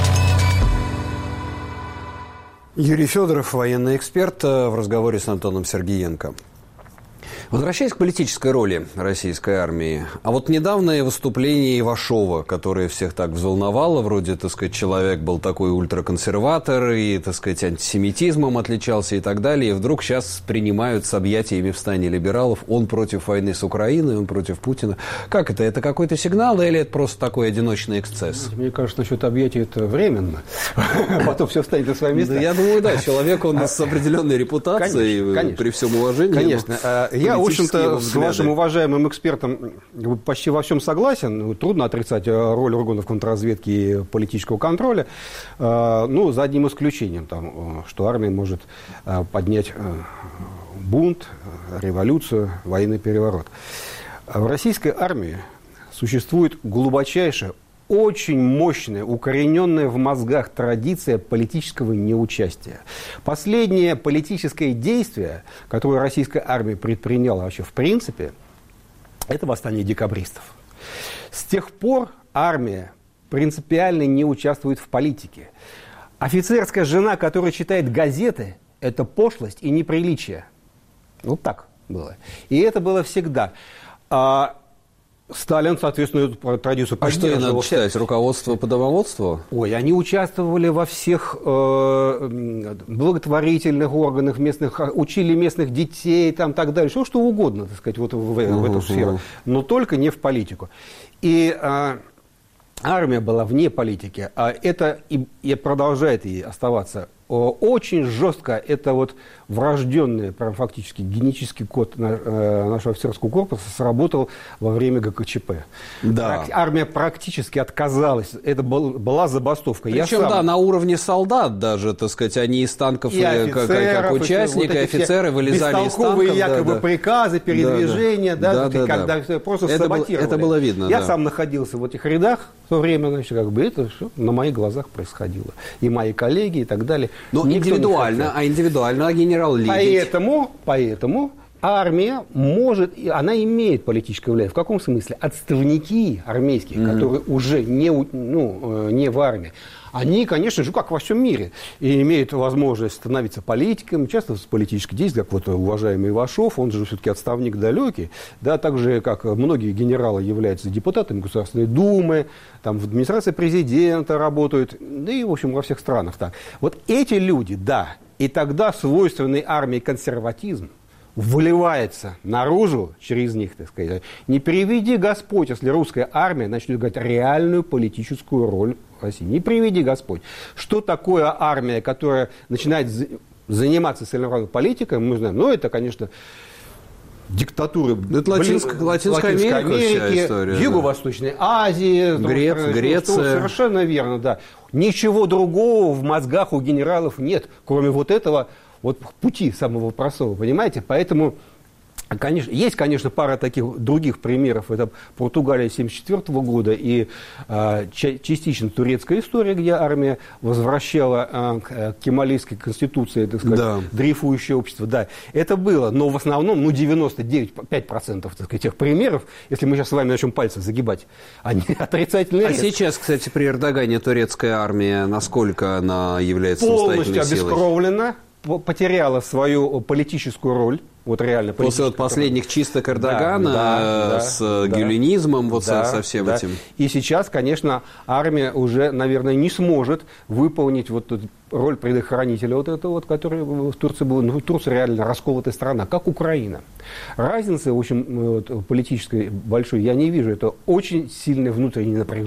Юрий Федоров, военный эксперт, в разговоре с Антоном Сергеенко. Возвращаясь к политической роли российской армии, а вот недавнее выступление Ивашова, которое всех так взволновало, вроде, так сказать, человек был такой ультраконсерватор и, так сказать, антисемитизмом отличался и так далее, и вдруг сейчас принимают с объятиями в стане либералов, он против войны с Украиной, он против Путина. Как это? Это какой-то сигнал или это просто такой одиночный эксцесс? Мне кажется, насчет объятий это временно. Потом все встанет на свои места. Я думаю, да, человек, он с определенной репутацией, при всем уважении. Конечно. Я, в общем-то, с вашим уважаемым экспертом почти во всем согласен. Трудно отрицать роль органов контрразведки и политического контроля. Ну, за одним исключением, там, что армия может поднять бунт, революцию, военный переворот. В российской армии существует глубочайшая, очень мощная, укорененная в мозгах традиция политического неучастия. Последнее политическое действие, которое российская армия предприняла вообще в принципе, это восстание декабристов. С тех пор армия принципиально не участвует в политике. Офицерская жена, которая читает газеты, это пошлость и неприличие. Вот так было. И это было всегда. Сталин, соответственно, эту традицию поддерживал. А что надо читать? Руководство по домоводству? Ой, они участвовали во всех благотворительных органах местных, учили местных детей, там, так далее, что угодно, так сказать, вот в эту сферу, но только не в политику. И армия была вне политики, а это и продолжает и оставаться очень жестко. Это вот врожденный, прям фактически генетический код нашего офицерского корпуса сработал во время ГКЧП. Да. Армия практически отказалась. Это была забастовка. Причем, да, на уровне солдат даже, так сказать, они из танков и как участники, вот офицеры вылезали из танков. Бестолковые якобы приказы, передвижения, когда просто саботировали. Это было видно, Я сам находился в этих рядах в то время, значит, как бы это все на моих глазах происходило. И мои коллеги, и так далее. Но индивидуально генерал Лебедь. Поэтому армия может, она имеет политическое влияние. В каком смысле? Отставники армейские, которые уже не в армии, они, конечно же, как во всем мире, и имеют возможность становиться политиками, участвовать в политической деятельности, как вот уважаемый Ивашов, он же все-таки отставник далекий, да, так же, как многие генералы являются депутатами Государственной Думы, там в администрации президента работают, да и, в общем, во всех странах так. Вот эти люди, да, и тогда свойственный армии консерватизм выливается наружу через них, так сказать. Не приведи Господь, если русская армия начнет играть реальную политическую роль в России. Не приведи Господь. Что такое армия, которая начинает заниматься целенаправленной политикой, мы знаем. Ну, это, конечно, диктатуры это Латинская Америка, Юго-Восточной Азии, Греция. Совершенно верно, да. Ничего другого в мозгах у генералов нет, кроме вот этого вот пути самого простого, понимаете? Поэтому, конечно, есть, конечно, пара таких других примеров. Это Португалия 1974 года и частично турецкая история, где армия возвращала к кемалийской конституции, так сказать, дрейфующее общество. Да, это было, но в основном, 99,5% так сказать, тех примеров, если мы сейчас с вами начнем пальцы загибать, они отрицательные. А сейчас, кстати, при Эрдогане турецкая армия, насколько она является самостоятельной силой? Полностью обескровлена, потеряла свою политическую роль, вот реально. После вот последних чисток Эрдогана с гюленизмом, вот со всем этим. И сейчас, конечно, армия уже, наверное, не сможет выполнить вот эту роль предохранителя вот этого, вот, который в Турции был. Ну, Турция реально расколотая страна, как Украина. Разницы, в общем, политической большой я не вижу. Это очень сильное внутреннее напряжение.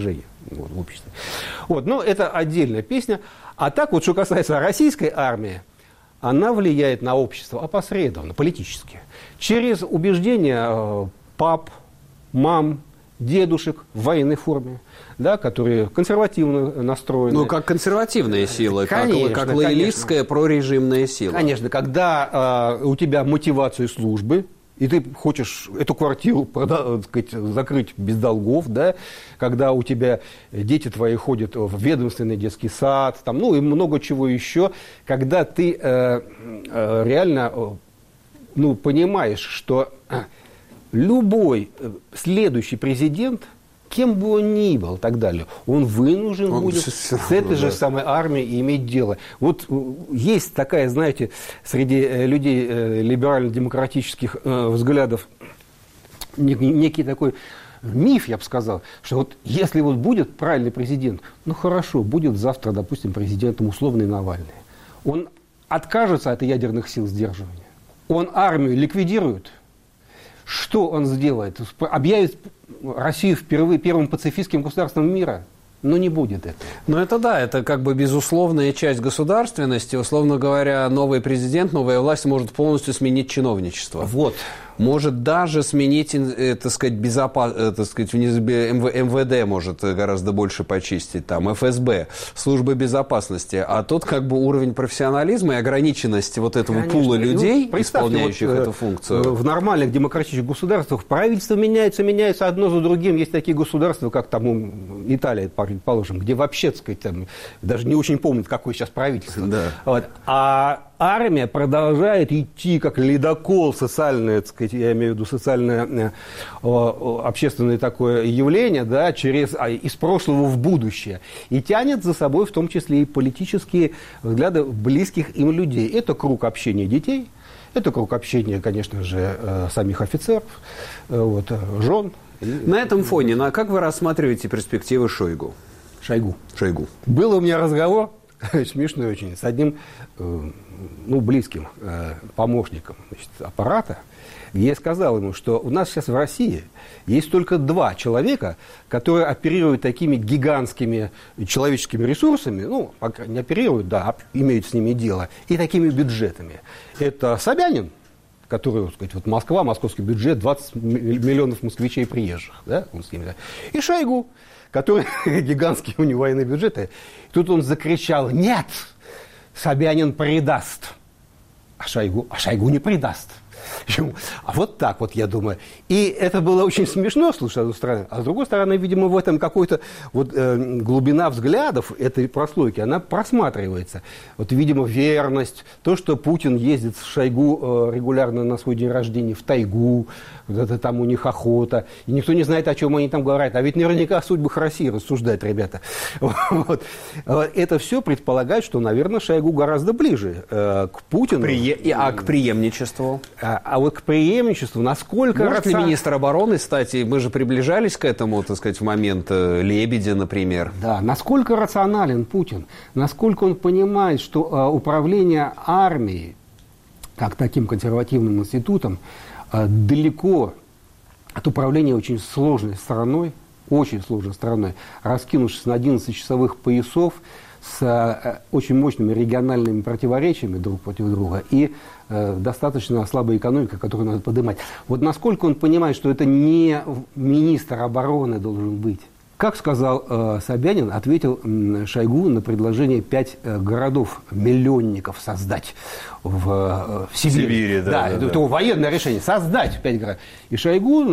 в обществе. Но это отдельная песня. А так вот, что касается российской армии, она влияет на общество опосредованно, политически. Через убеждения пап, мам, дедушек в военной форме, да, которые консервативно настроены. Как консервативная сила, конечно, как лоялистская прорежимная сила. Конечно, когда у тебя мотивация службы, и ты хочешь эту квартиру закрыть без долгов, да, когда у тебя дети твои ходят в ведомственный детский сад, и много чего еще, когда ты реально понимаешь, что любой следующий президент, кем бы он ни был и так далее, он вынужден будет с этой же самой армией иметь дело. Вот есть такая, знаете, среди людей либерально-демократических взглядов некий такой миф, я бы сказал, что вот если вот будет правильный президент, хорошо, будет завтра, допустим, президентом условный Навальный. Он откажется от ядерных сил сдерживания. Он армию ликвидирует. Что он сделает? Объявит Россию впервые первым пацифистским государством мира? Не будет этого. Это как бы безусловная часть государственности. Условно говоря, новый президент, новая власть может полностью сменить чиновничество. Вот. Может даже сменить, МВД может гораздо больше почистить, ФСБ, службы безопасности. А тут как бы уровень профессионализма и ограниченности вот этого пула людей, исполняющих эту функцию. В нормальных демократических государствах правительство меняется одно за другим. Есть такие государства, как Италия, предположим, где вообще, даже не очень помнят, какое сейчас правительство. Да. А армия продолжает идти как ледокол социальное, я имею в виду социальное, общественное такое явление, да, из прошлого в будущее. И тянет за собой в том числе и политические взгляды близких им людей. Это круг общения детей, это круг общения, конечно же, самих офицеров, жен. На этом фоне, как вы рассматриваете перспективы Шойгу? Шойгу. Был у меня разговор, смешной очень, с одним близким помощником аппарата, где я сказал ему, что у нас сейчас в России есть только 2 человека, которые оперируют такими гигантскими человеческими ресурсами, не оперируют, да, имеют с ними дело, и такими бюджетами. Это Собянин, который, Москва, московский бюджет, 20 миллионов москвичей приезжих, да, он с ними, да. И Шойгу, который гигантский у него военный бюджет. И тут он закричал: нет, Собянин предаст, а Шойгу не предаст. А вот так вот, я думаю. И это было очень смешно, слушай, с одной стороны. А с другой стороны, видимо, в этом какой-то глубина взглядов этой прослойки, она просматривается. Видимо, верность, то, что Путин ездит с Шойгу регулярно на свой день рождения в тайгу, это там у них охота, и никто не знает, о чем они там говорят. А ведь наверняка о судьбах России рассуждают ребята. Это все предполагает, что, наверное, Шойгу гораздо ближе к Путину. К преемничеству? А вот к преемничеству, насколько... Может ли министр обороны, кстати, мы же приближались к этому, в момент Лебедя, например. Да, насколько рационален Путин, насколько он понимает, что управление армией, как таким консервативным институтом, далеко от управления очень сложной страной, раскинувшись на 11-часовых поясов, с очень мощными региональными противоречиями друг против друга и достаточно слабая экономика, которую надо поднимать. Вот насколько он понимает, что это не министр обороны должен быть. Как сказал Собянин, ответил Шойгу на предложение 5 городов-миллионников создать в Сибири. Это военное решение. Создать 5 городов. И Шойгу,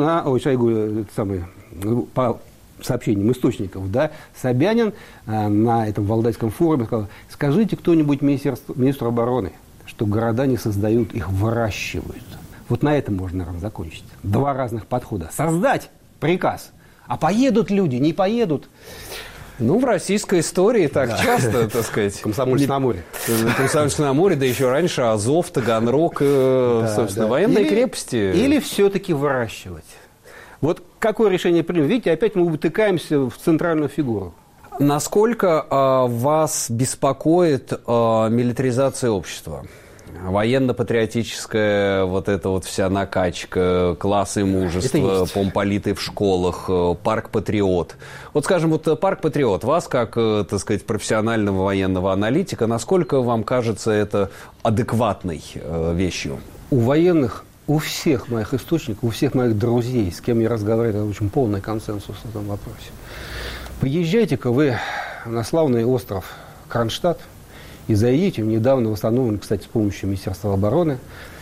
по сообщениям источников, да, Собянин на этом Валдайском форуме сказал: скажите кто-нибудь министру обороны, что города не создают, их выращивают. Вот на этом можно, наверное, закончить. 2 разных подхода. Создать приказ, а поедут люди, не поедут. В российской истории так часто, так сказать. Комсомольск-на-Амуре. Комсомольск-на-Амуре, да еще раньше Азов, Таганрог, собственно, военные крепости. Или все-таки выращивать. Вот какое решение примем? Видите, опять мы утыкаемся в центральную фигуру. Насколько вас беспокоит милитаризация общества? Военно-патриотическая вот эта вот вся накачка, классы мужества, помполиты в школах, парк «Патриот». Вот, скажем, вот парк «Патриот», вас, как, так сказать, профессионального военного аналитика, насколько вам кажется это адекватной вещью? У военных, у всех моих источников, у всех моих друзей, с кем я разговариваю, это очень полный консенсус в этом вопросе. Поезжайте-ка вы на славный остров Кронштадт и зайдите в недавно восстановленный, кстати, с помощью Министерства обороны,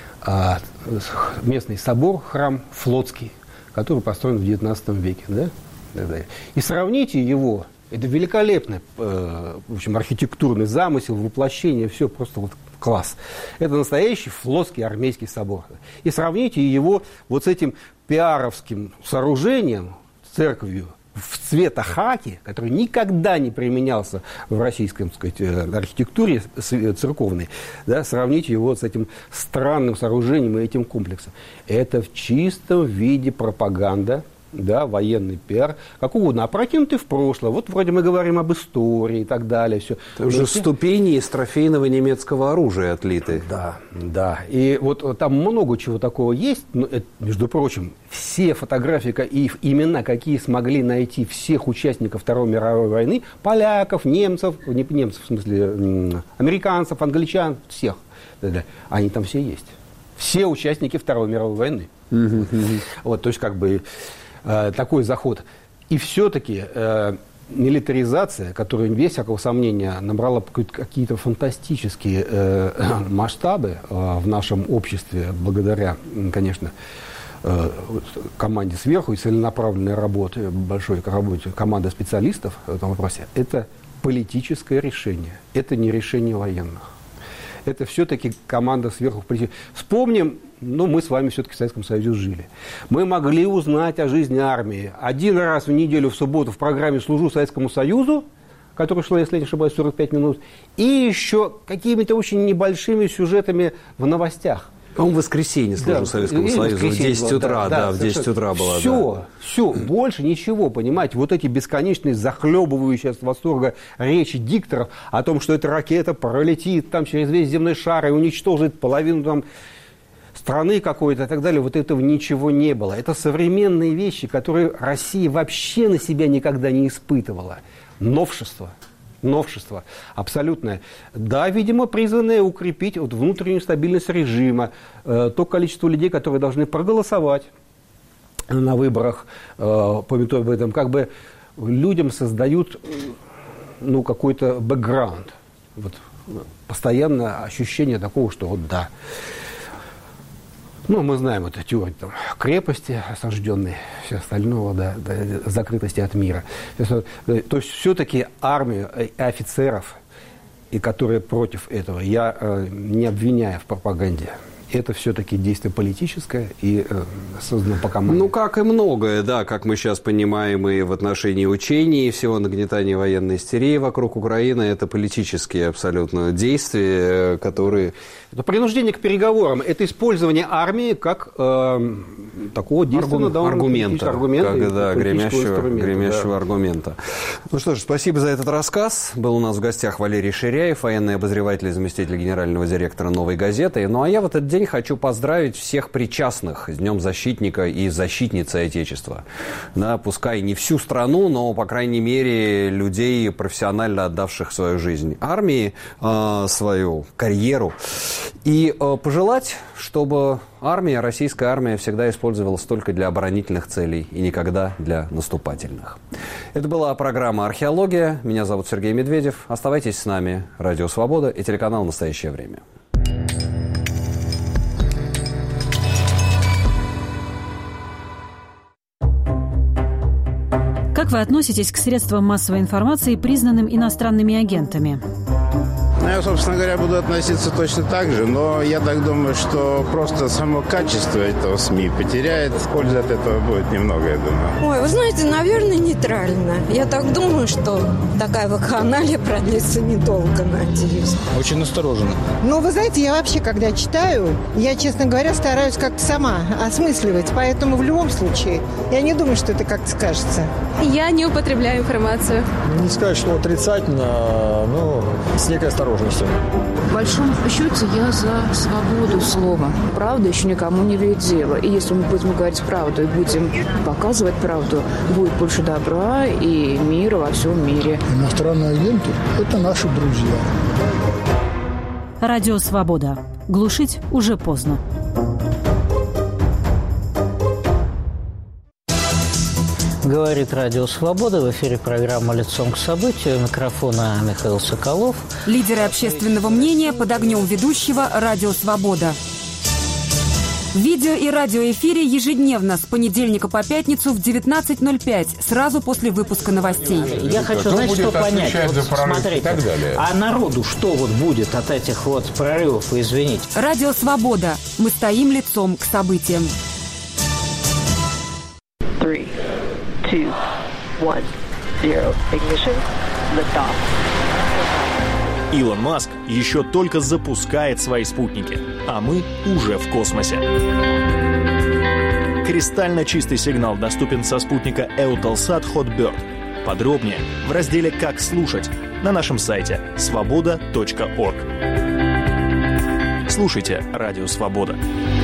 местный собор, храм Флотский, который построен в XIX веке. Да? И сравните его, это великолепный в общем, архитектурный замысел, воплощение, все просто вот класс. Это настоящий Флотский армейский собор. И сравните его вот с этим пиаровским сооружением, церковью, в цвета хаки, который никогда не применялся в российской, так сказать, архитектуре церковной, да, сравните его с этим странным сооружением и этим комплексом. Это в чистом виде пропаганда, да, военный пиар, как угодно, опрокинутый в прошлое. Вот вроде мы говорим об истории и так далее. Все. Это уже ступени из трофейного немецкого оружия отлиты. Да, да. И вот там много чего такого есть. Но это, между прочим, все фотографии и имена, какие смогли найти всех участников Второй мировой войны, поляков, немцев, не немцев, в смысле, американцев, англичан, всех. Они там все есть. Все участники Второй мировой войны. Вот, то есть, как бы, такой заход. И все-таки милитаризация, которая, без всякого сомнения, набрала какие-то фантастические масштабы в нашем обществе, благодаря, конечно, команде сверху и целенаправленной работе, большой работе команды специалистов в этом вопросе, это политическое решение. Это не решение военных. Это все-таки команда сверху. Вспомним, мы с вами все-таки в Советском Союзе жили. Мы могли узнать о жизни армии один раз в неделю в субботу в программе «Служу Советскому Союзу», которая шла, если я не ошибаюсь, 45 минут, и еще какими-то очень небольшими сюжетами в новостях. По-моему, в воскресенье «Служу Советскому Союзу», в 10 утра, в 10 утра была. Все, больше ничего, понимаете, вот эти бесконечные захлебывающие от восторга речи дикторов о том, что эта ракета пролетит там через весь земной шар и уничтожит половину там страны какой-то и так далее, вот этого ничего не было. Это современные вещи, которые Россия вообще на себя никогда не испытывала. Новшество абсолютное. Да, видимо, призванное укрепить вот внутреннюю стабильность режима, то количество людей, которые должны проголосовать на выборах, помятуя об этом, как бы людям создают какой-то бэкграунд. Вот, постоянно ощущение такого, что вот да. Мы знаем эту теорию крепости осажденной, все остального, да, закрытости от мира. То есть все-таки армию и офицеров, и которые против этого, я не обвиняю в пропаганде. Это все-таки действие политическое и создано по команде. Как и многое, да, как мы сейчас понимаем, и в отношении учений, и всего нагнетания военной истерии вокруг Украины, это политические абсолютно действия, которые... Это принуждение к переговорам, это использование армии как такого действенного аргумента, гремящего аргумента. Ну что ж, спасибо за этот рассказ. Был у нас в гостях Валерий Ширяев, военный обозреватель и заместитель генерального директора «Новой газеты». А я в этот день хочу поздравить всех причастных с Днем защитника и защитницы Отечества. Да, пускай не всю страну, но, по крайней мере, людей, профессионально отдавших свою жизнь армии, свою карьеру. И пожелать, чтобы российская армия всегда использовалась только для оборонительных целей и никогда для наступательных. Это была программа «Археология». Меня зовут Сергей Медведев. Оставайтесь с нами. Радио «Свобода» и телеканал «Настоящее время». Как вы относитесь к средствам массовой информации, признанным иностранными агентами? Я, собственно говоря, буду относиться точно так же, но я так думаю, что просто само качество этого СМИ потеряет. Пользы от этого будет немного, я думаю. Ой, вы знаете, наверное, нейтрально. Я так думаю, что такая вакханалия продлится недолго, надеюсь. Очень настороженно. Вы знаете, я вообще, когда читаю, я, честно говоря, стараюсь как-то сама осмысливать, поэтому в любом случае я не думаю, что это как-то скажется. Я не употребляю информацию. Не сказать, что отрицательно, но с некой осторожностью. возможности. В большом счете я за свободу слова. Правда еще никому не вредила. И если мы будем говорить правду и будем показывать правду, будет больше добра и мира во всем мире. Иностранные агенты – это наши друзья. Радио «Свобода». Глушить уже поздно. Говорит Радио Свобода. В эфире программа «Лицом к событию». У микрофона Михаил Соколов. Лидеры общественного мнения под огнем ведущего Радио Свобода. В видео и радиоэфире ежедневно с понедельника по пятницу в 19:05, сразу после выпуска новостей. Я хочу, знаете, что понять. Вот, смотрите, так далее. А народу что вот будет от этих вот прорывов, извините? Радио Свобода. Мы стоим лицом к событиям. 3, 2, 1, 0. Ignition. Liftoff. Илон Маск еще только запускает свои спутники, а мы уже в космосе. Кристально чистый сигнал доступен со спутника Eutelsat Hotbird. Подробнее в разделе «Как слушать» на нашем сайте svoboda.org. Слушайте Радио Свобода.